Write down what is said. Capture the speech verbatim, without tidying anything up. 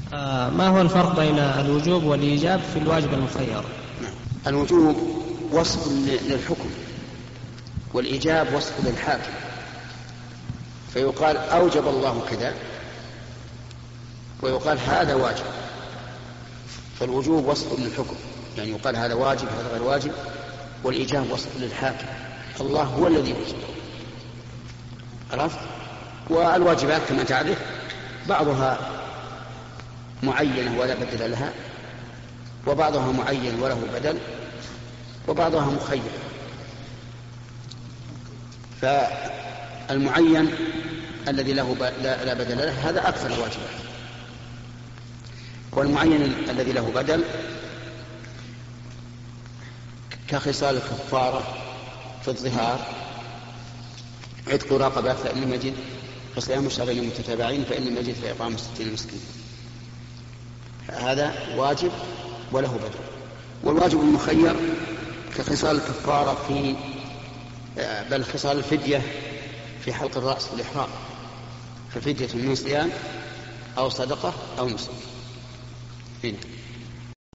آه ما هو الفرق بين الوجوب والإيجاب في الواجب المخير؟ الوجوب وصف للحكم، والإيجاب وصف للحاكم، فيقال أوجب الله كذا ويقال هذا واجب. فالوجوب وصف للحكم، يعني يقال هذا واجب هذا غير واجب، والإيجاب وصف للحاكم، الله هو الذي يوجب. عرفت؟ والواجبات كما تعرف بعضها معينة ولا بدل لها، وبعضها معين وله بدل، وبعضها مخير. فالمعين الذي له لا بدل له هذا أكثر الواجبات، والمعين الذي له بدل كخصال الكفارة في الظهار، عتق رقبة فإن لم يجد فصيام شهرين متتابعين فإن لم يجد فإطعام ستين مسكين، هذا واجب وله بدل. والواجب المخير كخصال الكفارة في بل خصال الفدية في حلق الرأس في الإحرام، ففدية من صيام أو صدقة أو نسك.